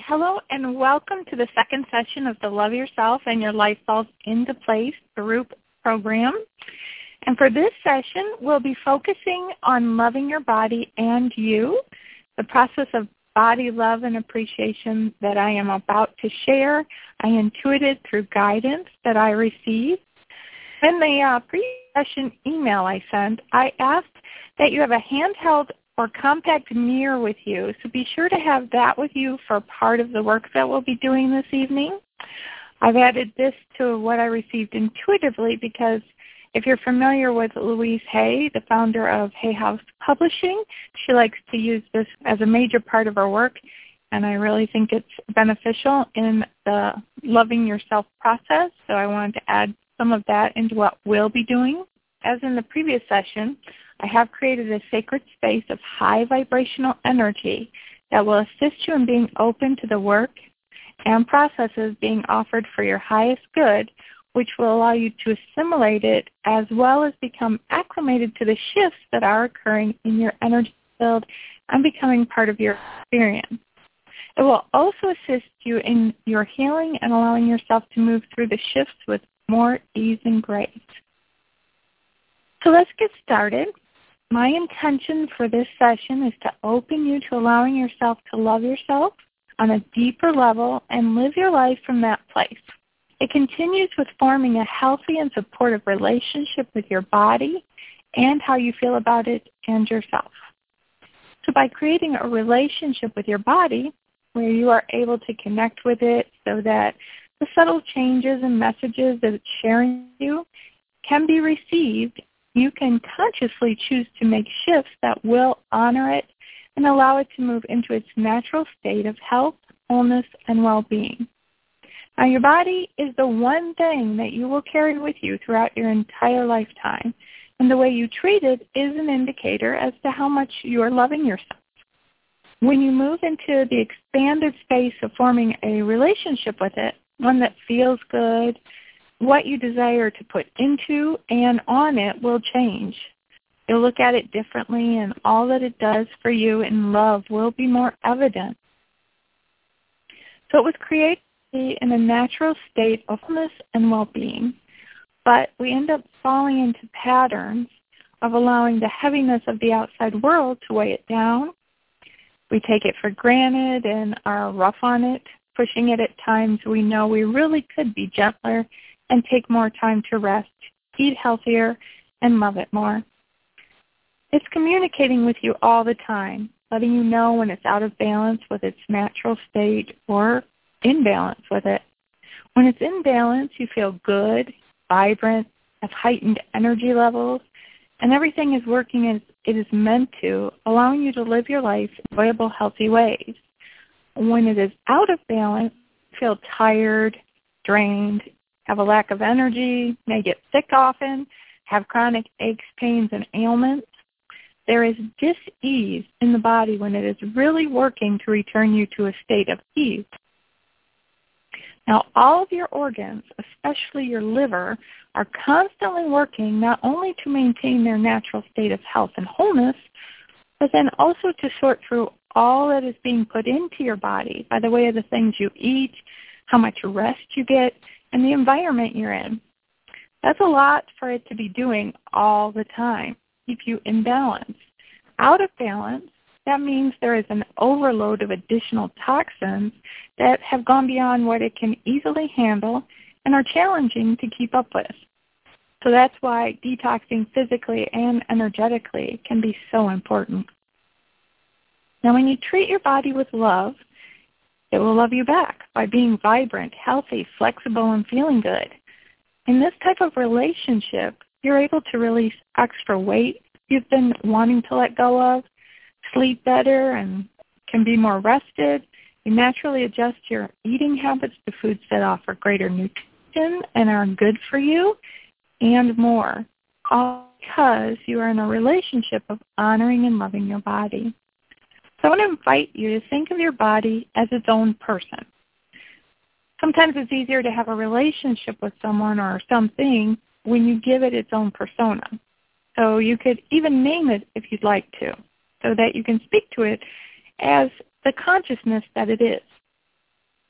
Hello and welcome to the second session of the Love Yourself and Your Life Falls Into Place group program. And for this session, we'll be focusing on loving your body and you, the process of body love and appreciation that I am about to share. I intuited through guidance that I received. In the pre-session email I sent, I asked that you have a handheld or compact mirror with you, so be sure to have that with you for part of the work that we'll be doing this evening. I've added this to what I received intuitively because if you're familiar with Louise Hay, the founder of Hay House Publishing, she likes to use this as a major part of her work, and I really think it's beneficial in the loving yourself process, so I wanted to add some of that into what we'll be doing. As in the previous session, I have created a sacred space of high vibrational energy that will assist you in being open to the work and processes being offered for your highest good, which will allow you to assimilate it as well as become acclimated to the shifts that are occurring in your energy field and becoming part of your experience. It will also assist you in your healing and allowing yourself to move through the shifts with more ease and grace. So let's get started. My intention for this session is to open you to allowing yourself to love yourself on a deeper level and live your life from that place. It continues with forming a healthy and supportive relationship with your body and how you feel about it and yourself. So by creating a relationship with your body where you are able to connect with it so that the subtle changes and messages that it's sharing with you can be received, you can consciously choose to make shifts that will honor it and allow it to move into its natural state of health, wholeness, and well-being. Now, your body is the one thing that you will carry with you throughout your entire lifetime, and the way you treat it is an indicator as to how much you are loving yourself. When you move into the expanded space of forming a relationship with it, one that feels good, what you desire to put into and on it will change. You'll look at it differently, and all that it does for you in love will be more evident. So it was created in a natural state of wholeness and well-being, but we end up falling into patterns of allowing the heaviness of the outside world to weigh it down. We take it for granted and are rough on it, pushing it at times we know we really could be gentler and take more time to rest, eat healthier, and love it more. It's communicating with you all the time, letting you know when it's out of balance with its natural state or in balance with it. When it's in balance, you feel good, vibrant, have heightened energy levels, and everything is working as it is meant to, allowing you to live your life in enjoyable, healthy ways. When it is out of balance, you feel tired, drained, have a lack of energy, may get sick often, have chronic aches, pains, and ailments. There is dis-ease in the body when it is really working to return you to a state of ease. Now, all of your organs, especially your liver, are constantly working not only to maintain their natural state of health and wholeness, but then also to sort through all that is being put into your body by the way of the things you eat, how much rest you get, and the environment you're in. That's a lot for it to be doing all the time, keep you in balance. Out of balance, that means there is an overload of additional toxins that have gone beyond what it can easily handle and are challenging to keep up with. So that's why detoxing physically and energetically can be so important. Now, when you treat your body with love, it will love you back by being vibrant, healthy, flexible, and feeling good. In this type of relationship, you're able to release extra weight you've been wanting to let go of, sleep better, and can be more rested. You naturally adjust your eating habits to foods that offer greater nutrition and are good for you, and more, all because you are in a relationship of honoring and loving your body. So I want to invite you to think of your body as its own person. Sometimes it's easier to have a relationship with someone or something when you give it its own persona. So you could even name it if you'd like to, so that you can speak to it as the consciousness that it is.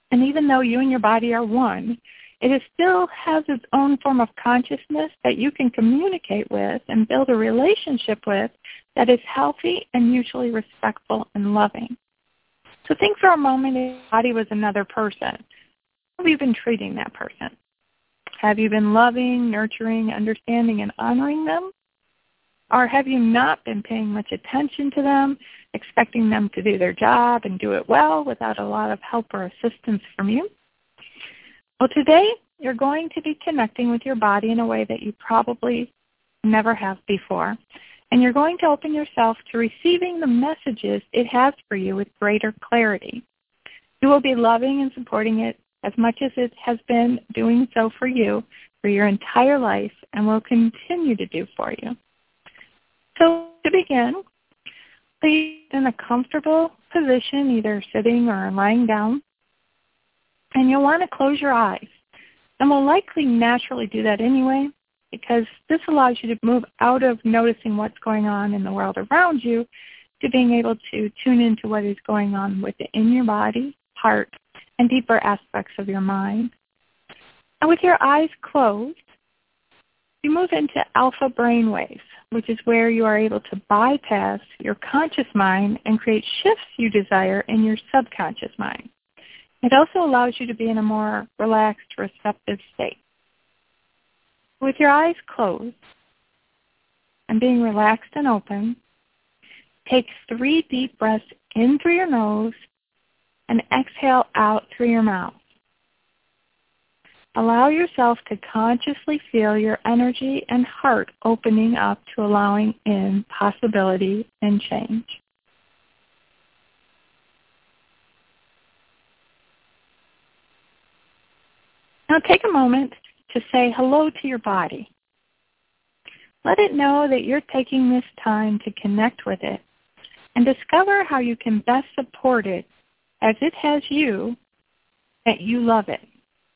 And even though you and your body are one, it still has its own form of consciousness that you can communicate with and build a relationship with that is healthy and mutually respectful and loving. So think for a moment if your body was another person. How have you been treating that person? Have you been loving, nurturing, understanding, and honoring them? Or have you not been paying much attention to them, expecting them to do their job and do it well without a lot of help or assistance from you? Well, today you're going to be connecting with your body in a way that you probably never have before. And you're going to open yourself to receiving the messages it has for you with greater clarity. You will be loving and supporting it as much as it has been doing so for you for your entire life and will continue to do for you. So to begin, please in a comfortable position, either sitting or lying down, and you'll want to close your eyes. And we'll likely naturally do that anyway, because this allows you to move out of noticing what's going on in the world around you to being able to tune into what is going on within your body, heart, and deeper aspects of your mind. And with your eyes closed, you move into alpha brainwaves, which is where you are able to bypass your conscious mind and create shifts you desire in your subconscious mind. It also allows you to be in a more relaxed, receptive state. With your eyes closed and being relaxed and open, take 3 deep breaths in through your nose and exhale out through your mouth. Allow yourself to consciously feel your energy and heart opening up to allowing in possibility and change. Now take a moment to say hello to your body. Let it know that you're taking this time to connect with it and discover how you can best support it as it has you, that you love it.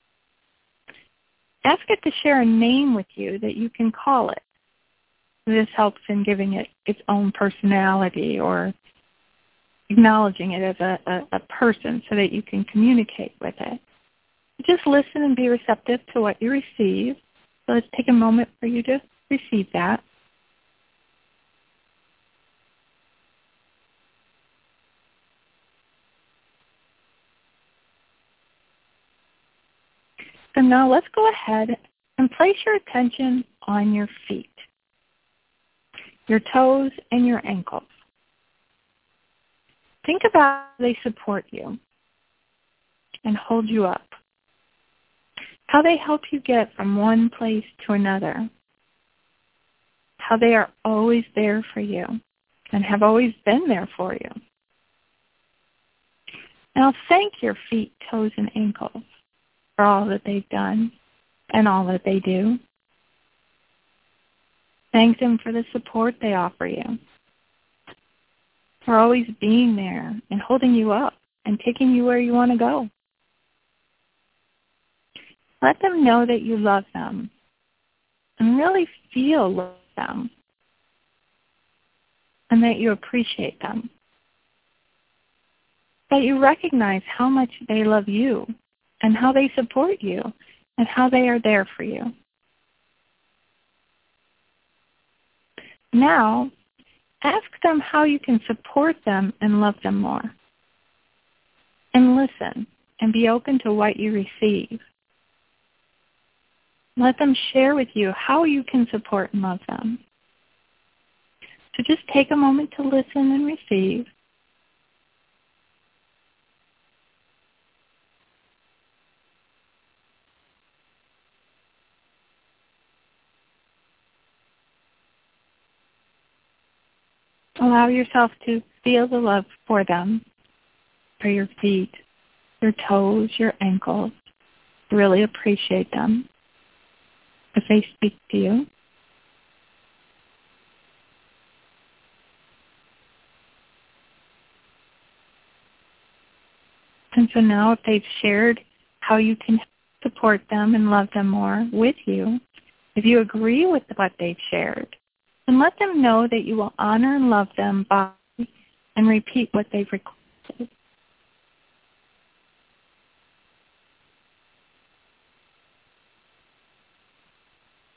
Ask it to share a name with you that you can call it. This helps in giving it its own personality or acknowledging it as a person so that you can communicate with it. Just listen and be receptive to what you receive. So let's take a moment for you to receive that. So now let's go ahead and place your attention on your feet, your toes, and your ankles. Think about how they support you and hold you up, how they help you get from one place to another, how they are always there for you and have always been there for you. Now thank your feet, toes, and ankles for all that they've done and all that they do. Thank them for the support they offer you, for always being there and holding you up and taking you where you want to go. Let them know that you love them and really feel them and that you appreciate them, that you recognize how much they love you and how they support you and how they are there for you. Now, ask them how you can support them and love them more. And listen and be open to what you receive. Let them share with you how you can support and love them. So just take a moment to listen and receive. Allow yourself to feel the love for them, for your feet, your toes, your ankles. Really appreciate them if they speak to you. And so now if they've shared how you can support them and love them more with you, if you agree with what they've shared, then let them know that you will honor and love them by and repeat what they've requested.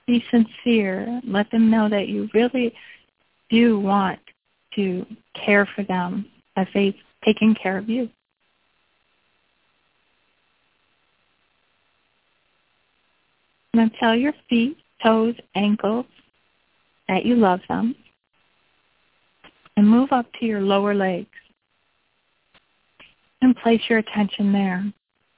Be sincere. Let them know that you really do want to care for them as they've taken care of you. Now tell your feet, toes, ankles that you love them, and move up to your lower legs and place your attention there.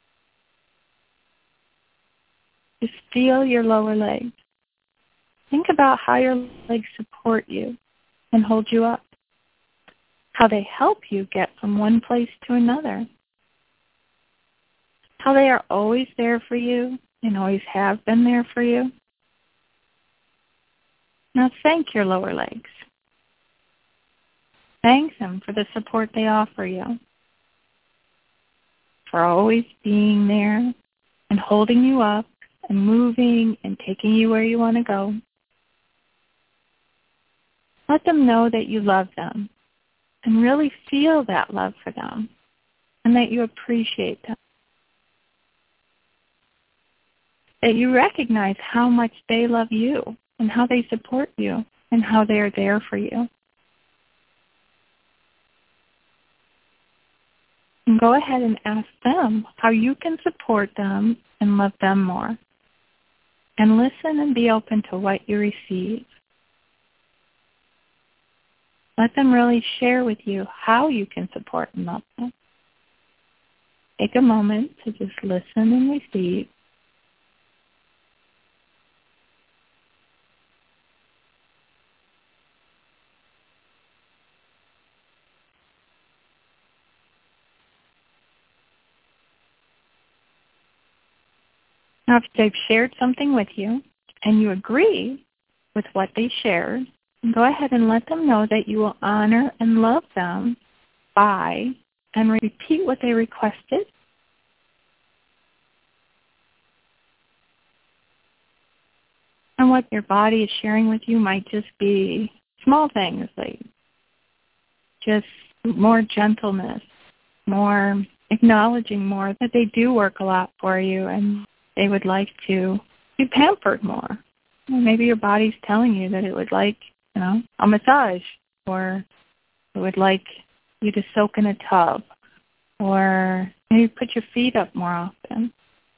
Just feel your lower legs. Think about how your legs support you and hold you up, how they help you get from one place to another, how they are always there for you and always have been there for you. Now thank your lower legs. Thank them for the support they offer you, for always being there and holding you up and moving and taking you where you want to go. Let them know that you love them and really feel that love for them and that you appreciate them. That you recognize how much they love you and how they support you and how they are there for you. And go ahead and ask them how you can support them and love them more. And listen and be open to what you receive. Let them really share with you how you can support and love them. Take a moment to just listen and receive. Now, if they've shared something with you and you agree with what they shared, go ahead and let them know that you will honor and love them by and repeat what they requested. And what your body is sharing with you might just be small things like just more gentleness, more acknowledging more that they do work a lot for you and they would like to be pampered more. Or maybe your body's telling you that it would like, a massage, or it would like you to soak in a tub, or maybe put your feet up more often.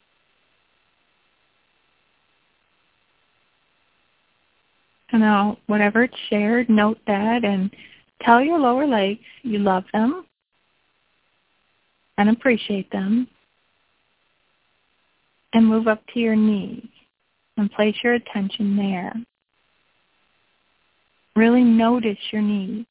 And now, whatever it's shared, note that and tell your lower legs you love them and appreciate them. And move up to your knees and place your attention there. Really notice your knees.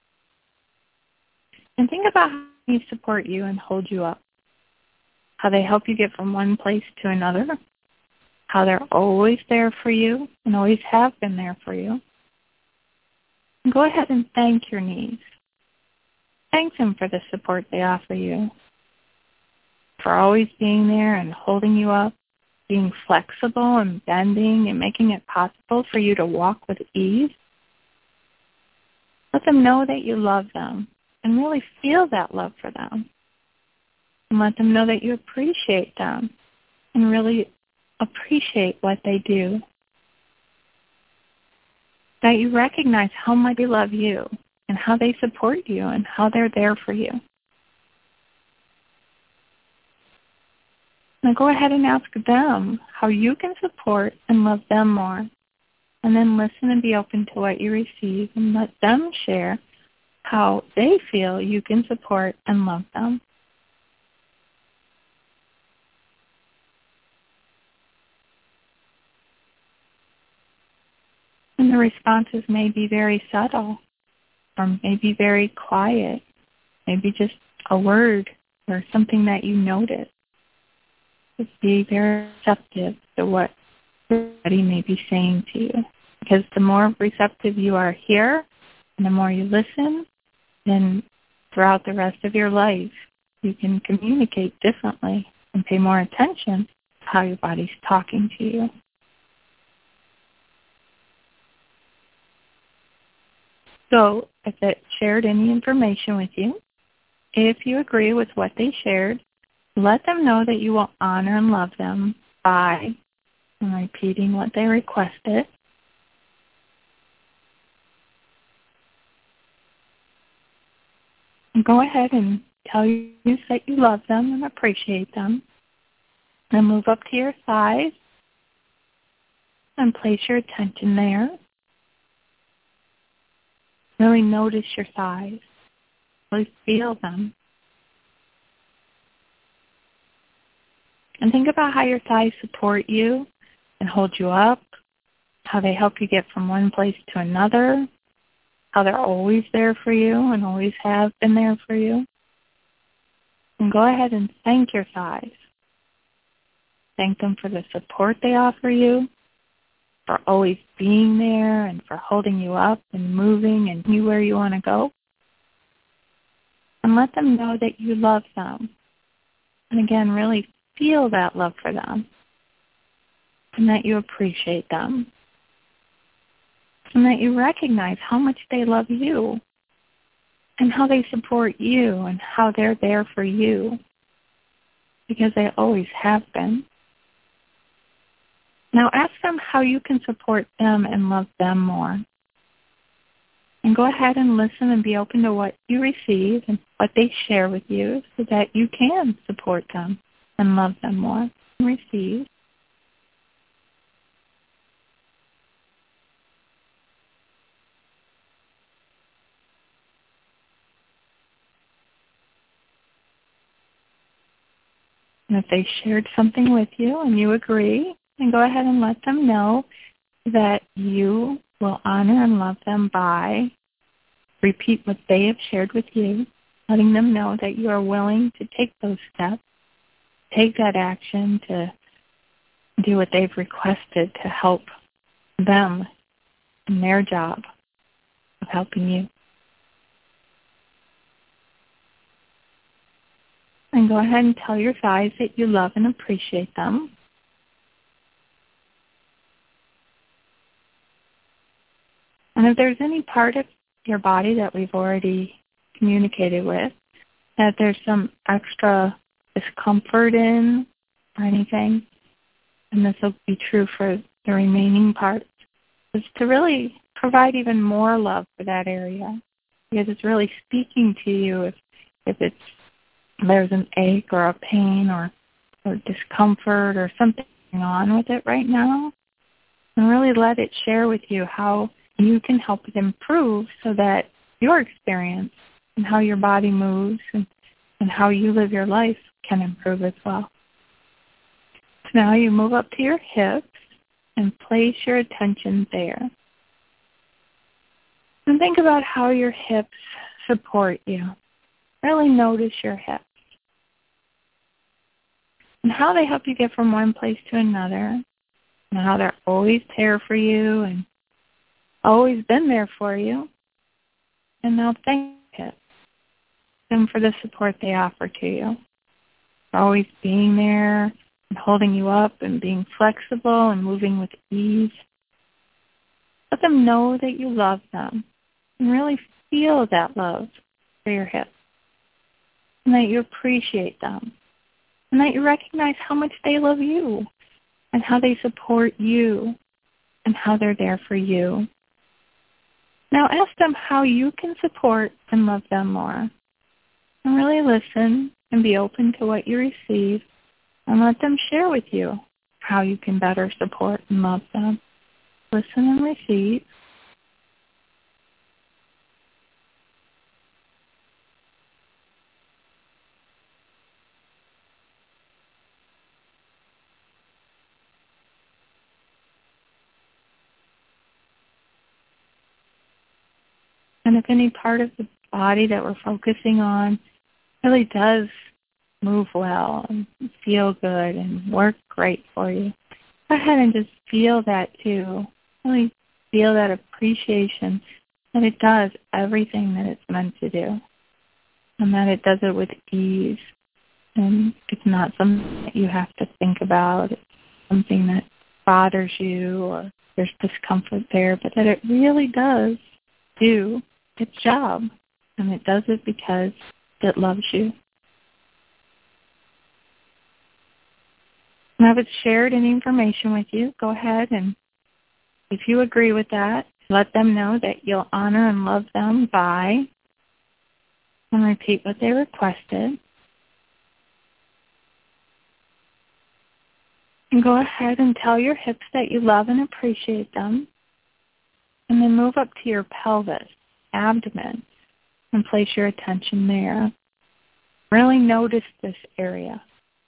And think about how they support you and hold you up. How they help you get from one place to another. How they're always there for you and always have been there for you. And go ahead and thank your knees. Thank them for the support they offer you. For always being there and holding you up, being flexible and bending and making it possible for you to walk with ease. Let them know that you love them and really feel that love for them. And let them know that you appreciate them and really appreciate what they do. That you recognize how much they love you and how they support you and how they're there for you. Now go ahead and ask them how you can support and love them more. And then listen and be open to what you receive and let them share how they feel you can support and love them. And the responses may be very subtle or maybe very quiet, maybe just a word or something that you notice. Just be very receptive to what somebody may be saying to you. Because the more receptive you are here and the more you listen, then throughout the rest of your life, you can communicate differently and pay more attention to how your body's talking to you. So if it shared any information with you, if you agree with what they shared, let them know that you will honor and love them by and repeating what they requested. And go ahead and tell you that you love them and appreciate them. Then move up to your thighs and place your attention there. Really notice your thighs. Really feel them. And think about how your thighs support you and hold you up, how they help you get from one place to another, how they're always there for you and always have been there for you. And go ahead and thank your thighs. Thank them for the support they offer you, for always being there and for holding you up and moving and you where you want to go. And let them know that you love them. And again, really feel that love for them and that you appreciate them and that you recognize how much they love you and how they support you and how they're there for you because they always have been. Now ask them how you can support them and love them more. And go ahead and listen and be open to what you receive and what they share with you so that you can support them and love them more and receive. And if they shared something with you and you agree, then go ahead and let them know that you will honor and love them by repeat what they have shared with you, letting them know that you are willing to take those steps, take that action to do what they've requested to help them in their job of helping you. And go ahead and tell your thighs that you love and appreciate them. And if there's any part of your body that we've already communicated with, that there's some extra discomfort in or anything, and this will be true for the remaining parts, is to really provide even more love for that area because it's really speaking to you if there's an ache or a pain or discomfort or something going on with it right now, and really let it share with you how you can help it improve so that your experience and how your body moves and how you live your life can improve as well. So now you move up to your hips and place your attention there. And think about how your hips support you. Really notice your hips and how they help you get from one place to another and how they're always there for you and always been there for you. And now thank them for the support they offer to you, for always being there and holding you up and being flexible and moving with ease. Let them know that you love them and really feel that love for your hips and that you appreciate them and that you recognize how much they love you and how they support you and how they're there for you. Now ask them how you can support and love them more. And really listen and be open to what you receive and let them share with you how you can better support and love them. Listen and receive. And if any part of the body that we're focusing on really does move well and feel good and work great for you, go ahead and just feel that too. Really feel that appreciation that it does everything that it's meant to do and that it does it with ease. And it's not something that you have to think about. It's something that bothers you or there's discomfort there, but that it really does do its job, and it does it because it loves you. Now, if it's shared any information with you, go ahead and if you agree with that, let them know that you'll honor and love them by, and repeat what they requested. And go ahead and tell your hips that you love and appreciate them. And then move up to your pelvis, abdomen, and place your attention there. Really notice this area.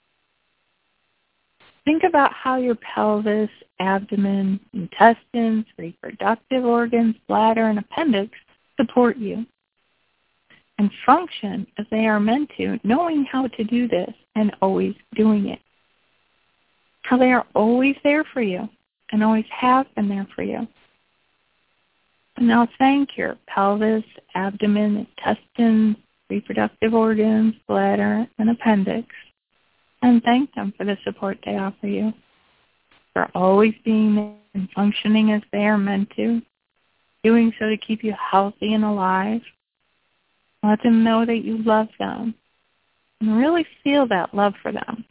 Think about how your pelvis, abdomen, intestines, reproductive organs, bladder, and appendix support you and function as they are meant to, knowing how to do this and always doing it. How they are always there for you and always have been there for you. And now thank your pelvis, abdomen, intestines, reproductive organs, bladder, and appendix. And thank them for the support they offer you, for always being there and functioning as they are meant to, doing so to keep you healthy and alive. Let them know that you love them and really feel that love for them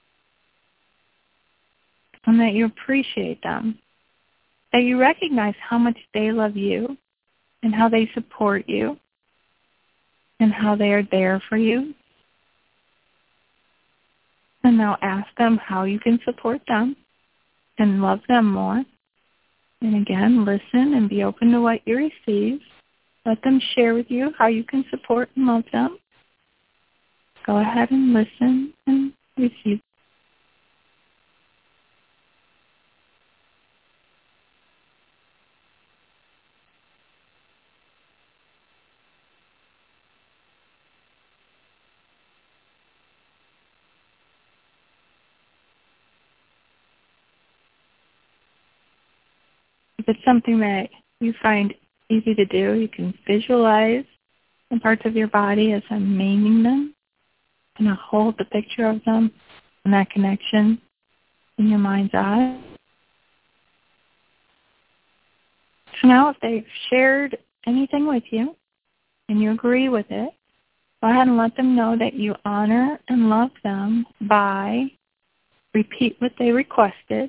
and that you appreciate them, that you recognize how much they love you and how they support you and how they are there for you. And now ask them how you can support them and love them more. And again, listen and be open to what you receive. Let them share with you how you can support and love them. Go ahead and listen and receive. If it's something that you find easy to do, you can visualize the parts of your body as I'm naming them, and I'll hold the picture of them and that connection in your mind's eye. So now if they've shared anything with you and you agree with it, go ahead and let them know that you honor and love them by repeat what they requested.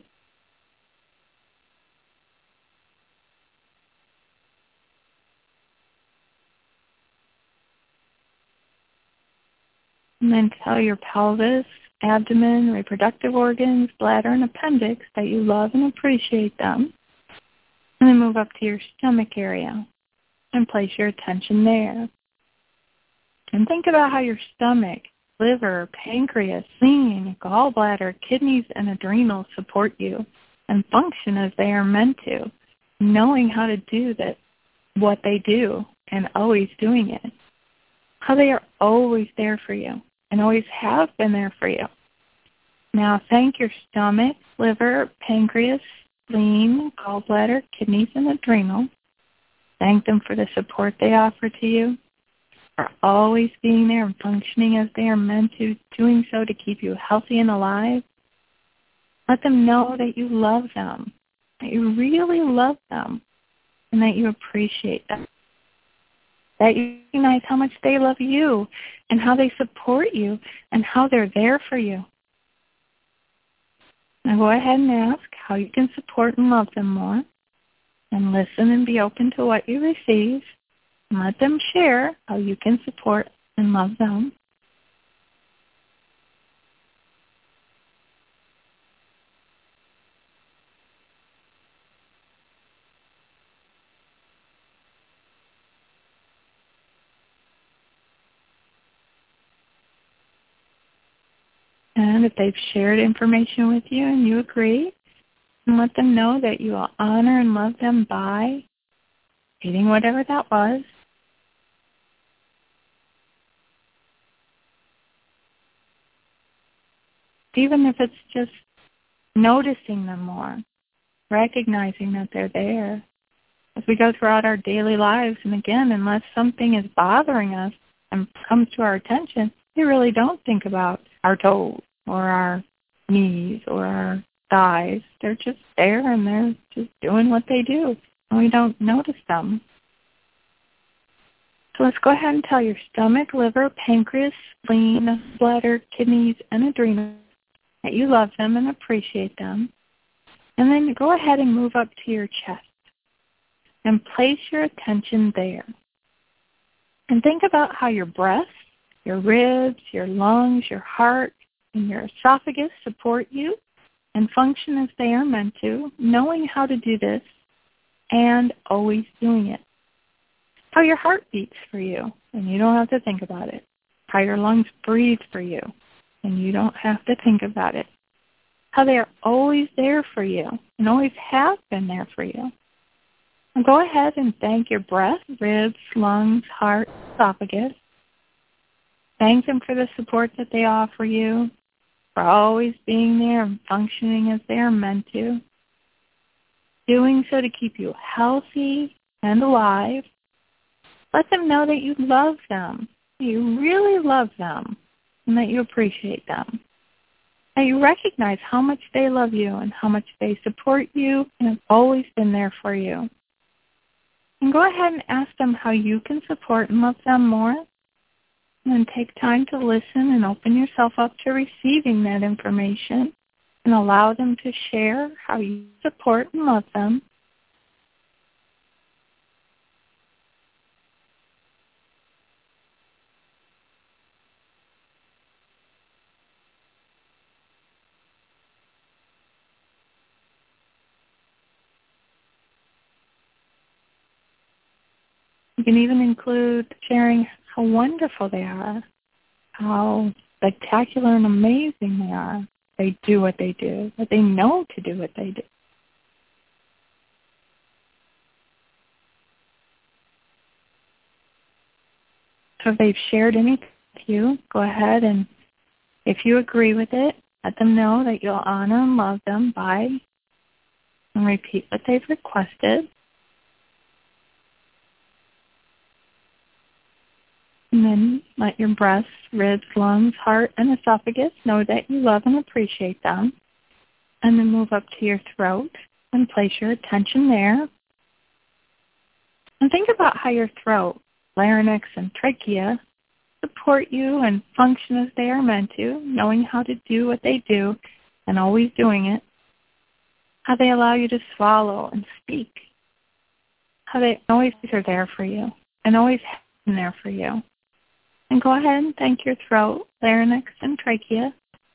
And then tell your pelvis, abdomen, reproductive organs, bladder, and appendix that you love and appreciate them. And then move up to your stomach area and place your attention there. And think about how your stomach, liver, pancreas, spleen, gallbladder, kidneys, and adrenals support you and function as they are meant to, knowing how to do that, what they do, and always doing it. How they are always there for you and always have been there for you. Now thank your stomach, liver, pancreas, spleen, gallbladder, kidneys, and adrenals. Thank them for the support they offer to you, for always being there and functioning as they are meant to, doing so to keep you healthy and alive. Let them know that you love them, that you really love them, and that you appreciate them. That you recognize how much they love you and how they support you and how they're there for you. Now go ahead and ask how you can support and love them more, and listen and be open to what you receive, and let them share how you can support and love them. And if they've shared information with you and you agree, and let them know that you will honor and love them by eating whatever that was. Even if it's just noticing them more, recognizing that they're there. As we go throughout our daily lives, and again, unless something is bothering us and comes to our attention, we really don't think about our toes or our knees or our thighs. They're just there and they're just doing what they do, and we don't notice them. So let's go ahead and tell your stomach, liver, pancreas, spleen, bladder, kidneys, and adrenals that you love them and appreciate them. And then go ahead and move up to your chest and place your attention there. And think about how your breath, your ribs, your lungs, your heart, and your esophagus support you and function as they are meant to, knowing how to do this and always doing it. How your heart beats for you, and you don't have to think about it. How your lungs breathe for you, and you don't have to think about it. How they are always there for you and always have been there for you. And go ahead and thank your breath, ribs, lungs, heart, esophagus. Thank them for the support that they offer you, for always being there and functioning as they are meant to. Doing so to keep you healthy and alive. Let them know that you love them, that you really love them, and that you appreciate them. That you recognize how much they love you and how much they support you and have always been there for you. And go ahead and ask them how you can support and love them more. And then take time to listen and open yourself up to receiving that information and allow them to share how you support and love them. You can even include sharing how wonderful they are, how spectacular and amazing they are. They do what they do, that they know to do what they do. So if they've shared anything with you, go ahead and if you agree with it, let them know that you'll honor and love them by and repeat what they've requested. And then let your breasts, ribs, lungs, heart, and esophagus know that you love and appreciate them. And then move up to your throat and place your attention there. And think about how your throat, larynx, and trachea support you and function as they are meant to, knowing how to do what they do and always doing it. How they allow you to swallow and speak. How they always are there for you and always have been there for you. And go ahead and thank your throat, larynx, and trachea.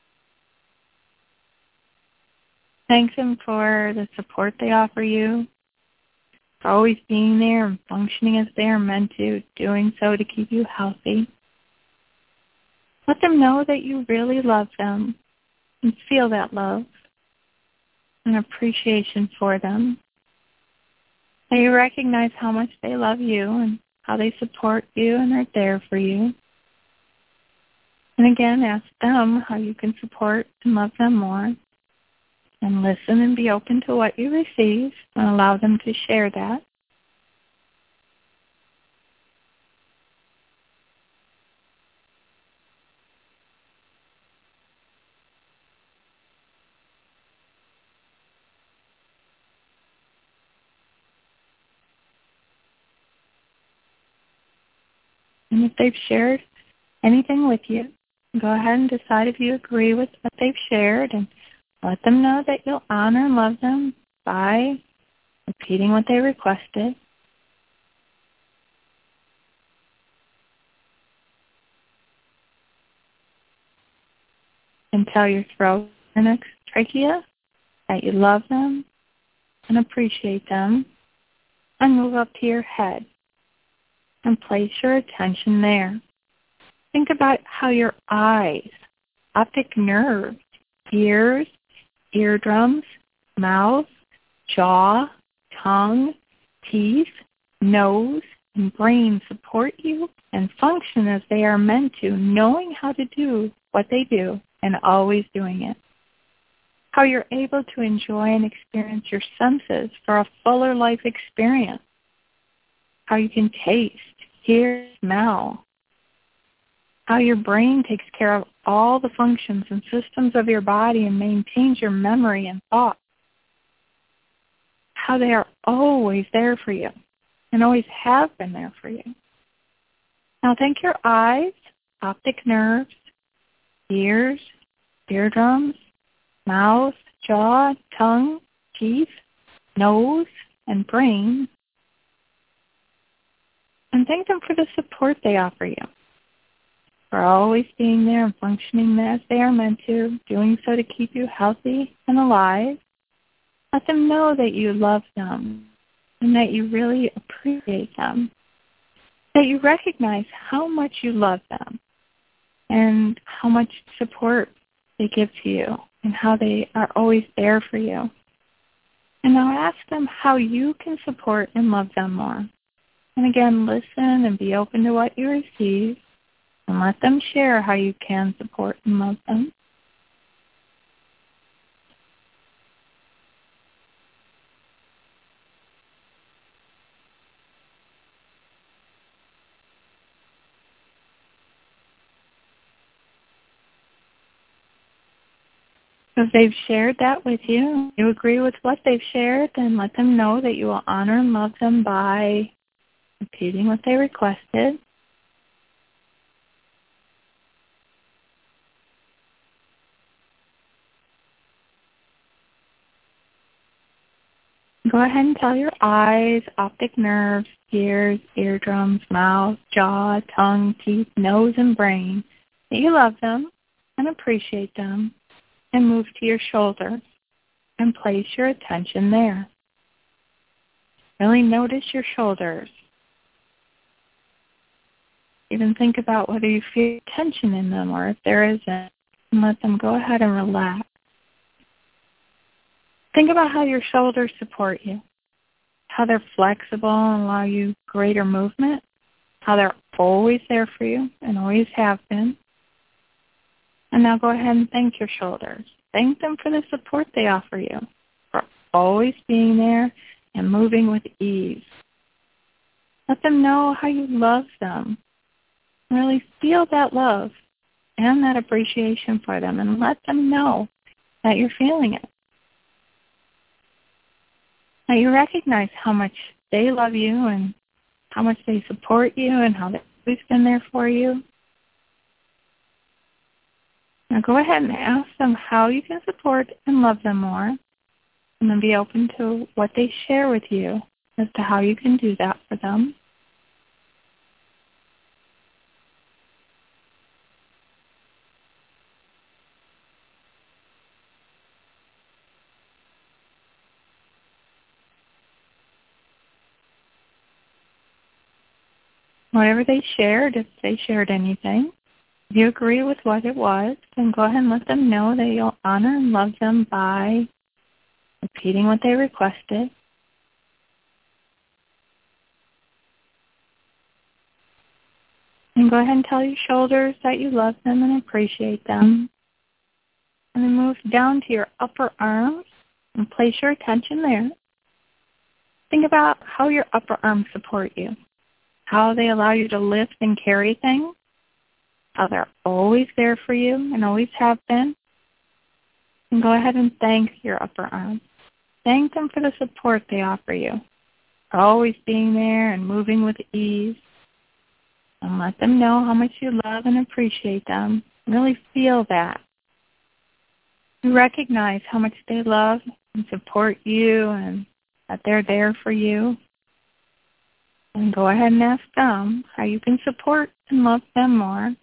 Thank them for the support they offer you, for always being there and functioning as they are meant to, doing so to keep you healthy. Let them know that you really love them and feel that love and appreciation for them. That you recognize how much they love you and how they support you and are there for you. And again, ask them how you can support and love them more. And listen and be open to what you receive and allow them to share that. And if they've shared anything with you, go ahead and decide if you agree with what they've shared and let them know that you'll honor and love them by repeating what they requested. And tell your throat and trachea that you love them and appreciate them. And move up to your head and place your attention there. Think about how your eyes, optic nerves, ears, eardrums, mouth, jaw, tongue, teeth, nose, and brain support you and function as they are meant to, knowing how to do what they do and always doing it. How you're able to enjoy and experience your senses for a fuller life experience. How you can taste, hear, smell. How your brain takes care of all the functions and systems of your body and maintains your memory and thought. How they are always there for you and always have been there for you. Now thank your eyes, optic nerves, ears, eardrums, mouth, jaw, tongue, teeth, nose, and brain. And thank them for the support they offer you, for always being there and functioning as they are meant to, doing so to keep you healthy and alive. Let them know that you love them and that you really appreciate them, that you recognize how much you love them and how much support they give to you and how they are always there for you. And now ask them how you can support and love them more. And again, listen and be open to what you receive and let them share how you can support and love them. So if they've shared that with you, you agree with what they've shared, then let them know that you will honor and love them by repeating what they requested. Go ahead and tell your eyes, optic nerves, ears, eardrums, mouth, jaw, tongue, teeth, nose, and brain that you love them and appreciate them, and move to your shoulders and place your attention there. Really notice your shoulders. Even think about whether you feel tension in them or if there isn't, and let them go ahead and relax. Think about how your shoulders support you, how they're flexible and allow you greater movement, how they're always there for you and always have been. And now go ahead and thank your shoulders. Thank them for the support they offer you, for always being there and moving with ease. Let them know how you love them. Really feel that love and that appreciation for them, and let them know that you're feeling it. Now you recognize how much they love you and how much they support you and how they've always been there for you. Now go ahead and ask them how you can support and love them more, and then be open to what they share with you as to how you can do that for them. Whatever they shared, if they shared anything, if you agree with what it was, then go ahead and let them know that you'll honor and love them by repeating what they requested. And go ahead and tell your shoulders that you love them and appreciate them. And then move down to your upper arms and place your attention there. Think about how your upper arms support you, how they allow you to lift and carry things, how they're always there for you and always have been. And go ahead and thank your upper arms. Thank them for the support they offer you, for always being there and moving with ease. And let them know how much you love and appreciate them. Really feel that. You recognize how much they love and support you and that they're there for you. And go ahead and ask them how you can support and love them more.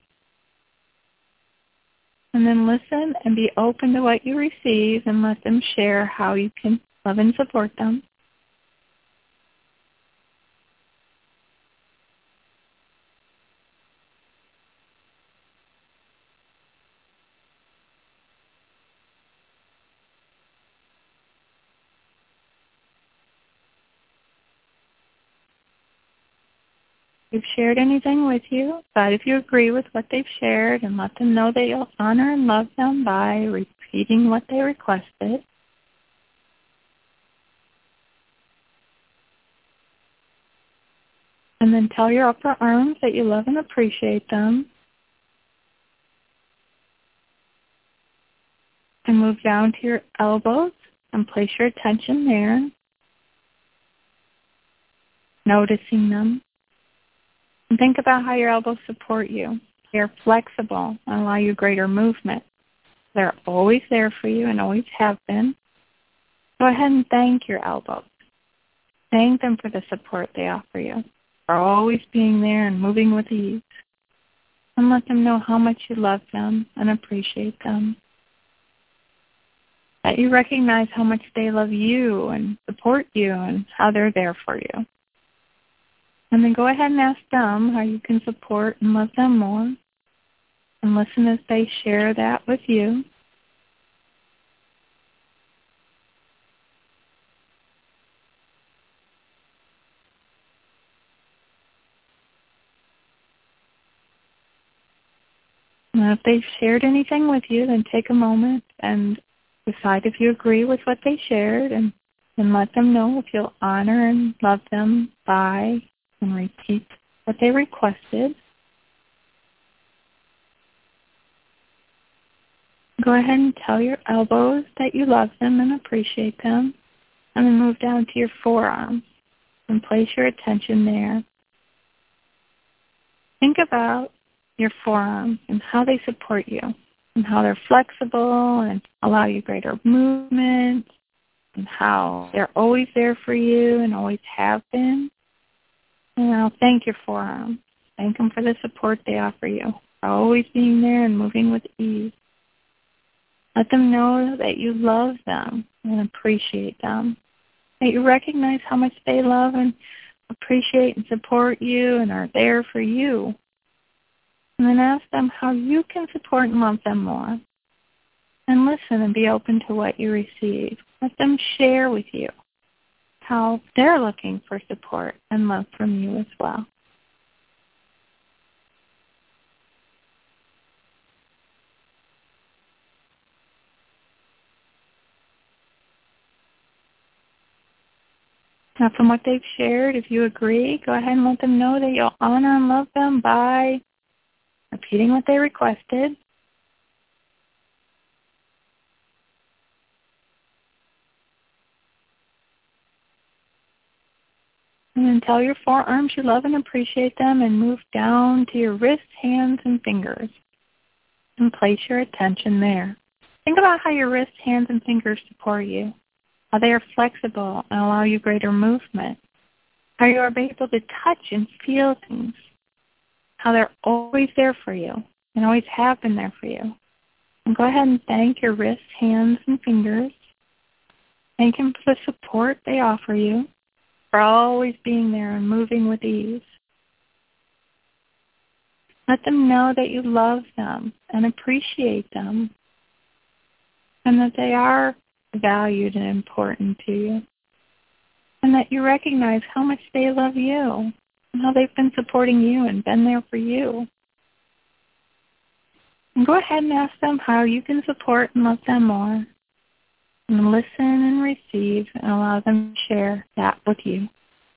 And then listen and be open to what you receive and let them share how you can love and support them. If they've shared anything with you, but if you agree with what they've shared, and let them know that you'll honor and love them by repeating what they requested. And then tell your upper arms that you love and appreciate them. And move down to your elbows and place your attention there, noticing them. And think about how your elbows support you. They're flexible and allow you greater movement. They're always there for you and always have been. Go ahead and thank your elbows. Thank them for the support they offer you, for always being there and moving with ease. And let them know how much you love them and appreciate them. That you recognize how much they love you and support you and how they're there for you. And then go ahead and ask them how you can support and love them more. And listen as they share that with you. And if they've shared anything with you, then take a moment and decide if you agree with what they shared, and let them know if you'll honor and love them by and repeat what they requested. Go ahead and tell your elbows that you love them and appreciate them, and then move down to your forearms and place your attention there. Think about your forearms and how they support you and how they're flexible and allow you greater movement and how they're always there for you and always have been. And I'll thank your forearms. Thank them for the support they offer you, for always being there and moving with ease. Let them know that you love them and appreciate them, that you recognize how much they love and appreciate and support you and are there for you. And then ask them how you can support and love them more. And listen and be open to what you receive. Let them share with you how they're looking for support and love from you as well. Now, from what they've shared, if you agree, go ahead and let them know that you'll honor and love them by repeating what they requested. And then tell your forearms you love and appreciate them, and move down to your wrists, hands, and fingers. And place your attention there. Think about how your wrists, hands, and fingers support you, how they are flexible and allow you greater movement, how you are able to touch and feel things, how they're always there for you and always have been there for you. And go ahead and thank your wrists, hands, and fingers. Thank them for the support they offer you, for always being there and moving with ease. Let them know that you love them and appreciate them, and that they are valued and important to you, and that you recognize how much they love you and how they've been supporting you and been there for you. And go ahead and ask them how you can support and love them more. And listen and receive and allow them to share that with you.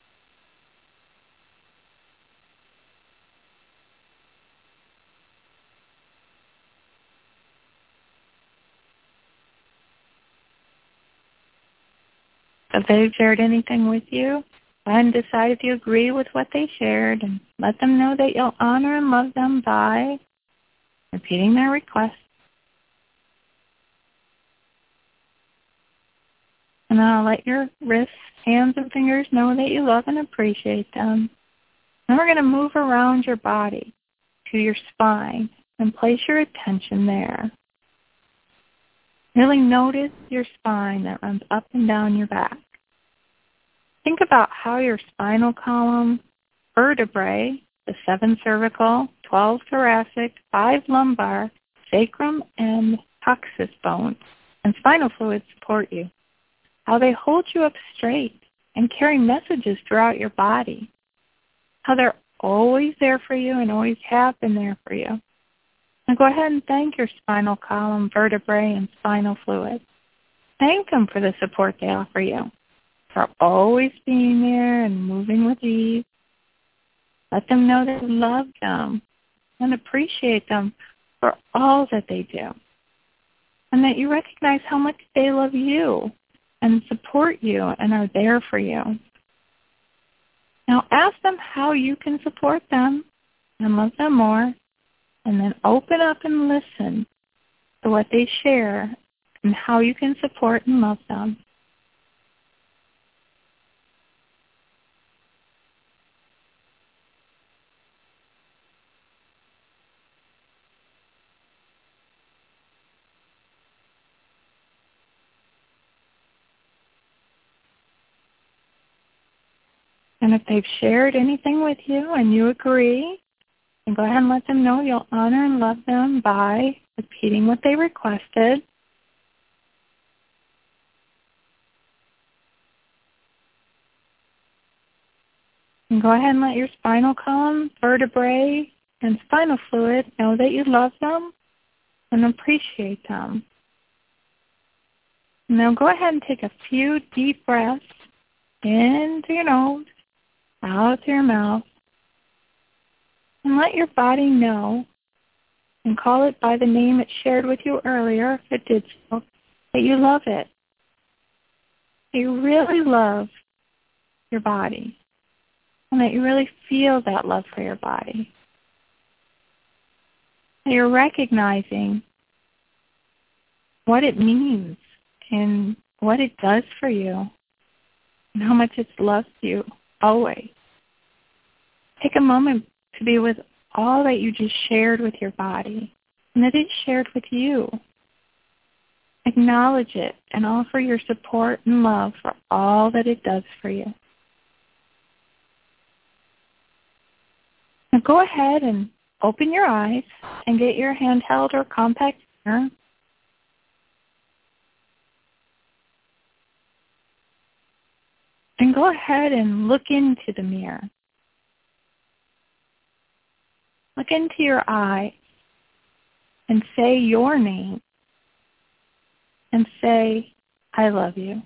If they've shared anything with you, go ahead and decide if you agree with what they shared, and let them know that you'll honor and love them by repeating their request. And then I'll let your wrists, hands, and fingers know that you love and appreciate them. Then we're going to move around your body to your spine and place your attention there. Really notice your spine that runs up and down your back. Think about how your spinal column, vertebrae, the 7 cervical, 12 thoracic, 5 lumbar, sacrum, and coccyx bones, and spinal fluid support you. How they hold you up straight and carry messages throughout your body. How they're always there for you and always have been there for you. Now go ahead and thank your spinal column, vertebrae, and spinal fluid. Thank them for the support they offer you, for always being there and moving with ease. Let them know that you love them and appreciate them for all that they do, and that you recognize how much they love you and support you and are there for you. Now ask them how you can support them and love them more, and then open up and listen to what they share and how you can support and love them. And if they've shared anything with you and you agree, then go ahead and let them know you'll honor and love them by repeating what they requested. And go ahead and let your spinal column, vertebrae, and spinal fluid know that you love them and appreciate them. Now go ahead and take a few deep breaths in through your nose, out through your mouth, and let your body know and call it by the name it shared with you earlier, if it did so, that you love it. You really love your body and that you really feel that love for your body. That you're recognizing what it means and what it does for you and how much it's loved you always. Take a moment to be with all that you just shared with your body and that it shared with you. Acknowledge it and offer your support and love for all that it does for you. Now go ahead and open your eyes and get your handheld or compact mirror. And go ahead and look into the mirror. Look into your eye and say your name and say, I love you.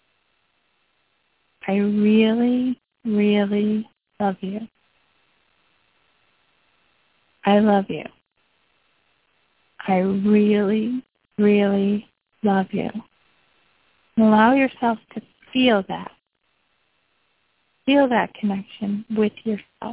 I really, really love you. I love you. I really, really love you. Allow yourself to feel that. Feel that connection with yourself.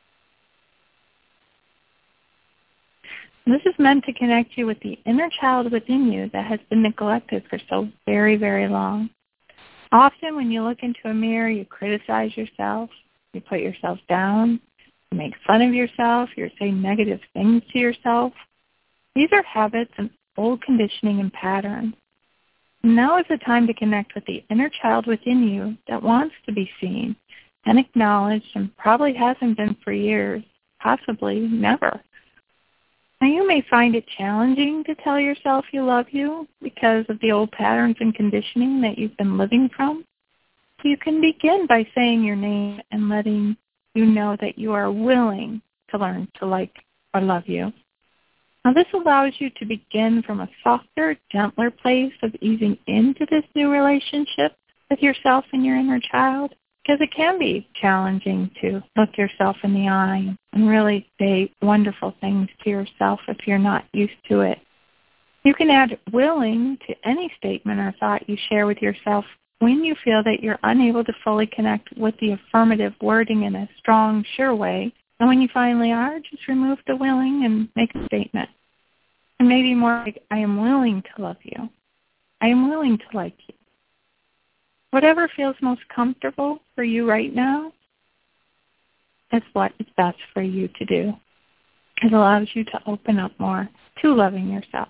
This is meant to connect you with the inner child within you that has been neglected for so very, very long. Often when you look into a mirror, you criticize yourself, you put yourself down, you make fun of yourself, you say negative things to yourself. These are habits and old conditioning and patterns. Now is the time to connect with the inner child within you that wants to be seen and acknowledged and probably hasn't been for years, possibly never. Now, you may find it challenging to tell yourself you love you because of the old patterns and conditioning that you've been living from. So you can begin by saying your name and letting you know that you are willing to learn to like or love you. Now, this allows you to begin from a softer, gentler place of easing into this new relationship with yourself and your inner child. Because it can be challenging to look yourself in the eye and really say wonderful things to yourself if you're not used to it. You can add willing to any statement or thought you share with yourself when you feel that you're unable to fully connect with the affirmative wording in a strong, sure way. And when you finally are, just remove the willing and make a statement. And maybe more like, I am willing to love you. I am willing to like you. Whatever feels most comfortable for you right now is what is best for you to do. It allows you to open up more to loving yourself.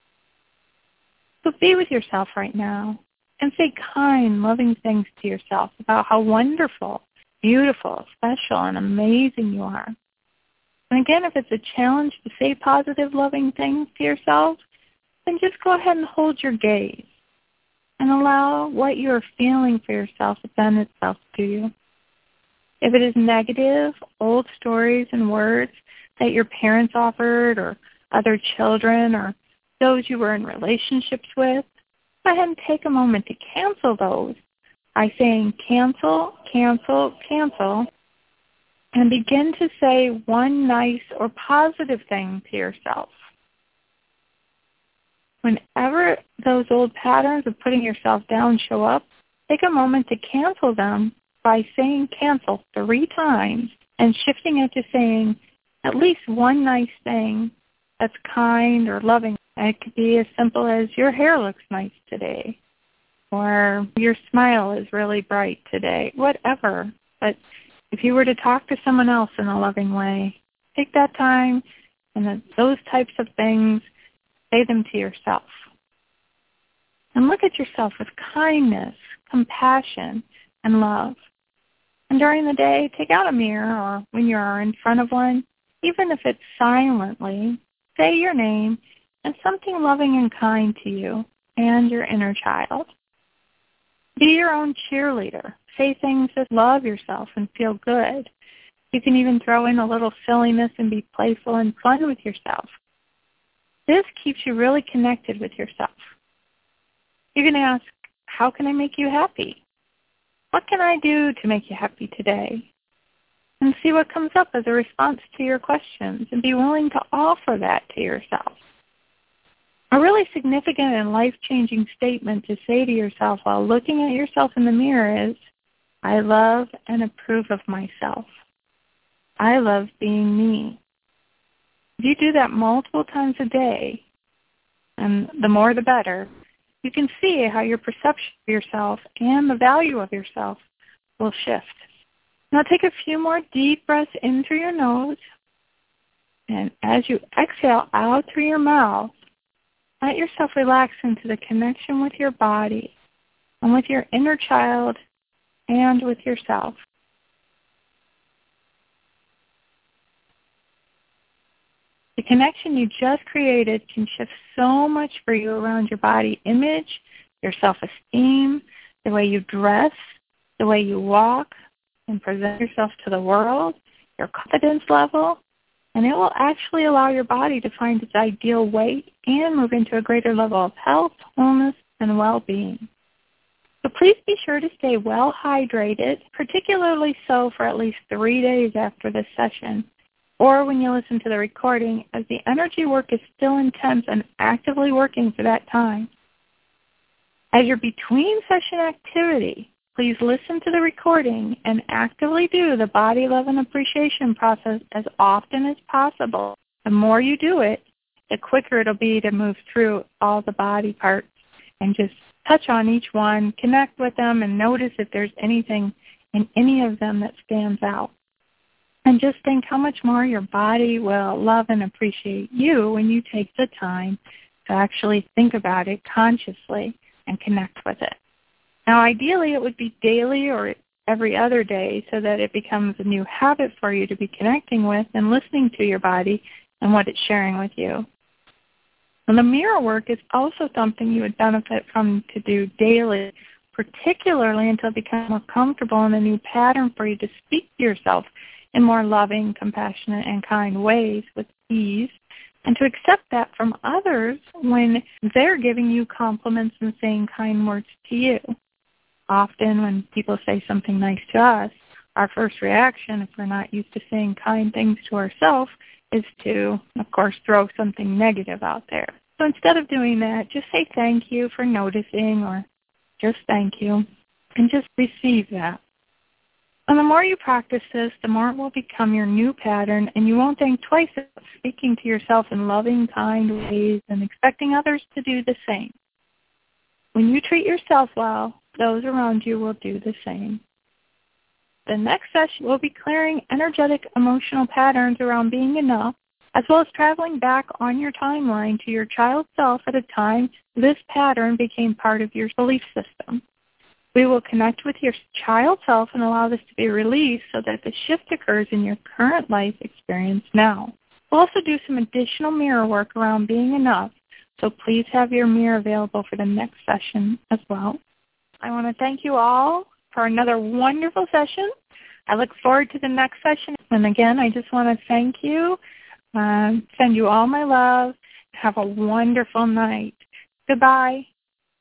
So be with yourself right now and say kind, loving things to yourself about how wonderful, beautiful, special, and amazing you are. And again, if it's a challenge to say positive, loving things to yourself, then just go ahead and hold your gaze and allow what you are feeling for yourself to bend itself to you. If it is negative, old stories and words that your parents offered or other children or those you were in relationships with, go ahead and take a moment to cancel those by saying cancel, cancel, cancel, and begin to say one nice or positive thing to yourself. Whenever those old patterns of putting yourself down show up, take a moment to cancel them by saying cancel 3 times and shifting it to saying at least one nice thing that's kind or loving. It could be as simple as your hair looks nice today, or your smile is really bright today, whatever. But if you were to talk to someone else in a loving way, take that time and those types of things, say them to yourself. And look at yourself with kindness, compassion, and love. And during the day, take out a mirror or when you are in front of one, even if it's silently, say your name and something loving and kind to you and your inner child. Be your own cheerleader. Say things that love yourself and feel good. You can even throw in a little silliness and be playful and fun with yourself. This keeps you really connected with yourself. You can ask, how can I make you happy? What can I do to make you happy today? And see what comes up as a response to your questions and be willing to offer that to yourself. A really significant and life-changing statement to say to yourself while looking at yourself in the mirror is, I love and approve of myself. I love being me. If you do that multiple times a day, and the more the better, you can see how your perception of yourself and the value of yourself will shift. Now take a few more deep breaths in through your nose, and as you exhale out through your mouth, let yourself relax into the connection with your body and with your inner child and with yourself. The connection you just created can shift so much for you around your body image, your self-esteem, the way you dress, the way you walk and present yourself to the world, your confidence level, and it will actually allow your body to find its ideal weight and move into a greater level of health, wholeness, and well-being. So please be sure to stay well hydrated, particularly so for at least 3 days after this session, or when you listen to the recording, as the energy work is still intense and actively working for that time. As your between session activity, please listen to the recording and actively do the body love and appreciation process as often as possible. The more you do it, the quicker it'll be to move through all the body parts and just touch on each one, connect with them, and notice if there's anything in any of them that stands out. And just think how much more your body will love and appreciate you when you take the time to actually think about it consciously and connect with it. Now, ideally, it would be daily or every other day so that it becomes a new habit for you to be connecting with and listening to your body and what it's sharing with you. And the mirror work is also something you would benefit from to do daily, particularly until it becomes more comfortable in a new pattern for you to speak to yourself in more loving, compassionate, and kind ways with ease, and to accept that from others when they're giving you compliments and saying kind words to you. Often when people say something nice to us, our first reaction, if we're not used to saying kind things to ourselves, is to, of course, throw something negative out there. So instead of doing that, just say thank you for noticing, or just thank you, and just receive that. And the more you practice this, the more it will become your new pattern, and you won't think twice about speaking to yourself in loving, kind ways and expecting others to do the same. When you treat yourself well, those around you will do the same. The next session will be clearing energetic emotional patterns around being enough, as well as traveling back on your timeline to your child self at a time this pattern became part of your belief system. We will connect with your child self and allow this to be released so that the shift occurs in your current life experience now. We'll also do some additional mirror work around being enough, so please have your mirror available for the next session as well. I want to thank you all for another wonderful session. I look forward to the next session. And again, I just want to thank you, send you all my love. Have a wonderful night. Goodbye.